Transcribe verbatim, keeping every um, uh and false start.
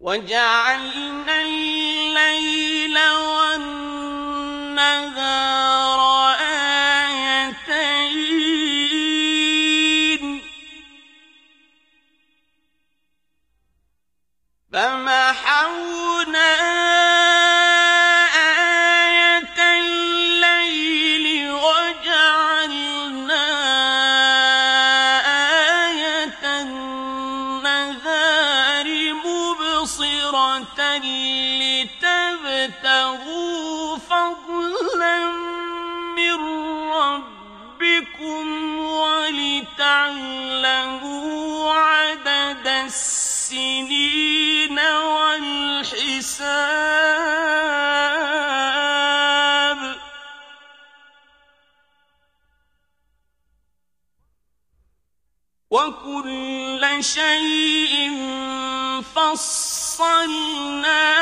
وَجَعَلْنَا اللَّيْلَ وَالنَّهَارَ آيَتَيْنِ فَمَحَوْنَا آيَةَ اللَّيْلِ وَجَعَلْنَا آيَةَ النَّهَارِ مُبْصِرَةً لِتَبْتَغُوا فَضْلًا مِّن رَّبِّكُمْ وَلِتَعْلَمُوا عَدَدَ السِّنِينَ وَالْحِسَابَ ۚ وَكُلَّ شَيْءٍ فَصَّلْنَاهُ